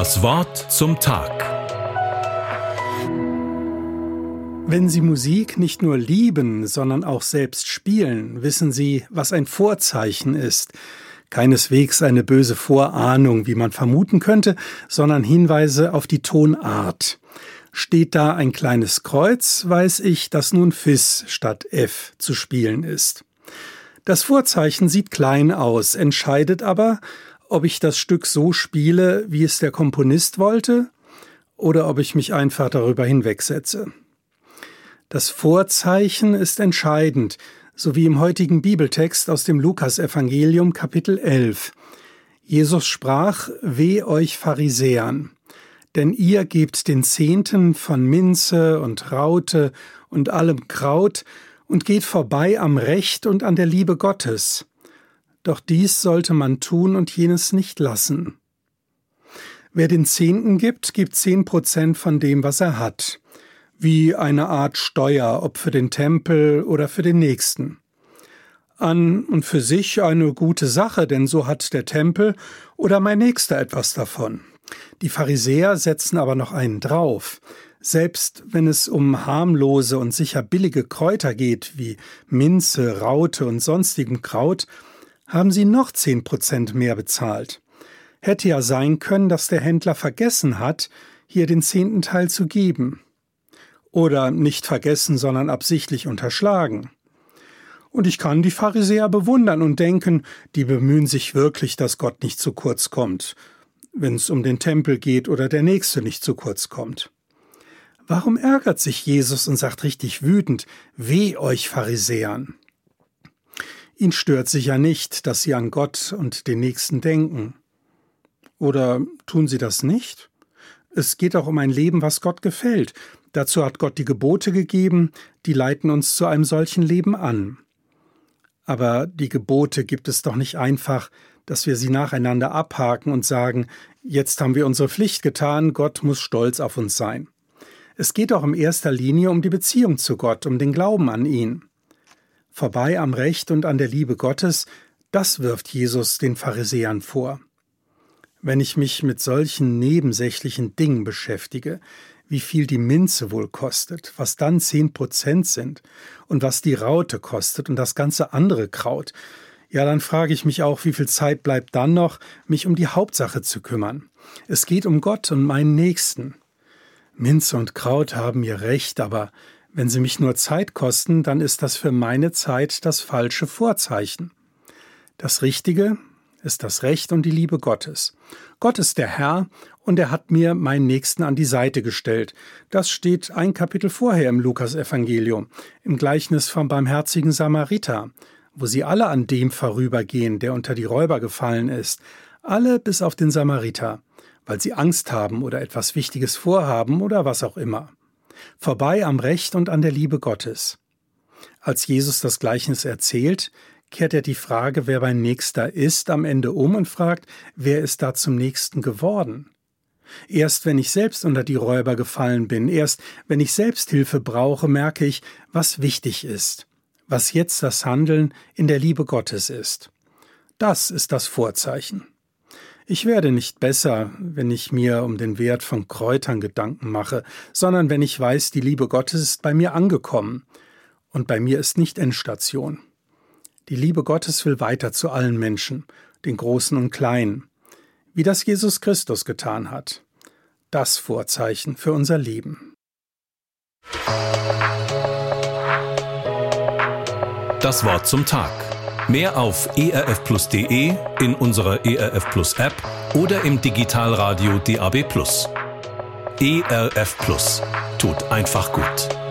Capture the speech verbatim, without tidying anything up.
Das Wort zum Tag. Wenn Sie Musik nicht nur lieben, sondern auch selbst spielen, wissen Sie, was ein Vorzeichen ist. Keineswegs eine böse Vorahnung, wie man vermuten könnte, sondern Hinweise auf die Tonart. Steht da ein kleines Kreuz, weiß ich, dass nun Fis statt F zu spielen ist. Das Vorzeichen sieht klein aus, entscheidet aber, ob ich das Stück so spiele, wie es der Komponist wollte, oder ob ich mich einfach darüber hinwegsetze. Das Vorzeichen ist entscheidend, so wie im heutigen Bibeltext aus dem Lukasevangelium Kapitel elf. Jesus sprach: Weh euch Pharisäern, denn ihr gebt den Zehnten von Minze und Raute und allem Kraut und geht vorbei am Recht und an der Liebe Gottes. Doch dies sollte man tun und jenes nicht lassen. Wer den Zehnten gibt, gibt zehn Prozent von dem, was er hat, wie eine Art Steuer, ob für den Tempel oder für den Nächsten. An und für sich eine gute Sache, denn so hat der Tempel oder mein Nächster etwas davon. Die Pharisäer setzen aber noch einen drauf. Selbst wenn es um harmlose und sicher billige Kräuter geht, wie Minze, Raute und sonstigem Kraut, haben sie noch zehn Prozent mehr bezahlt. Hätte ja sein können, dass der Händler vergessen hat, hier den zehnten Teil zu geben. Oder nicht vergessen, sondern absichtlich unterschlagen. Und ich kann die Pharisäer bewundern und denken, die bemühen sich wirklich, dass Gott nicht zu kurz kommt, wenn es um den Tempel geht oder der Nächste nicht zu kurz kommt. Warum ärgert sich Jesus und sagt richtig wütend: Weh euch Pharisäern? Ihn stört sicher nicht, dass sie an Gott und den Nächsten denken. Oder tun sie das nicht? Es geht auch um ein Leben, was Gott gefällt. Dazu hat Gott die Gebote gegeben, die leiten uns zu einem solchen Leben an. Aber die Gebote gibt es doch nicht einfach, dass wir sie nacheinander abhaken und sagen: Jetzt haben wir unsere Pflicht getan, Gott muss stolz auf uns sein. Es geht auch in erster Linie um die Beziehung zu Gott, um den Glauben an ihn. Vorbei am Recht und an der Liebe Gottes, das wirft Jesus den Pharisäern vor. Wenn ich mich mit solchen nebensächlichen Dingen beschäftige, wie viel die Minze wohl kostet, was dann zehn Prozent sind und was die Raute kostet und das ganze andere Kraut, ja, dann frage ich mich auch, wie viel Zeit bleibt dann noch, mich um die Hauptsache zu kümmern. Es geht um Gott und meinen Nächsten. Minze und Kraut haben mir recht, aber wenn sie mich nur Zeit kosten, dann ist das für meine Zeit das falsche Vorzeichen. Das Richtige ist das Recht und die Liebe Gottes. Gott ist der Herr und er hat mir meinen Nächsten an die Seite gestellt. Das steht ein Kapitel vorher im Lukasevangelium, im Gleichnis vom barmherzigen Samariter, wo sie alle an dem vorübergehen, der unter die Räuber gefallen ist, alle bis auf den Samariter, weil sie Angst haben oder etwas Wichtiges vorhaben oder was auch immer. Vorbei am Recht und an der Liebe Gottes. Als Jesus das Gleichnis erzählt, kehrt er die Frage, wer mein Nächster ist, am Ende um und fragt, wer ist da zum Nächsten geworden? Erst wenn ich selbst unter die Räuber gefallen bin, erst wenn ich selbst Hilfe brauche, merke ich, was wichtig ist, was jetzt das Handeln in der Liebe Gottes ist. Das ist das Vorzeichen. Ich werde nicht besser, wenn ich mir um den Wert von Kräutern Gedanken mache, sondern wenn ich weiß, die Liebe Gottes ist bei mir angekommen und bei mir ist nicht Endstation. Die Liebe Gottes will weiter zu allen Menschen, den Großen und Kleinen, wie das Jesus Christus getan hat. Das Vorzeichen für unser Leben. Das Wort zum Tag. Mehr auf e r f plus punkt d e, in unserer E R F Plus App oder im Digitalradio D A B Plus. E R F Plus tut einfach gut.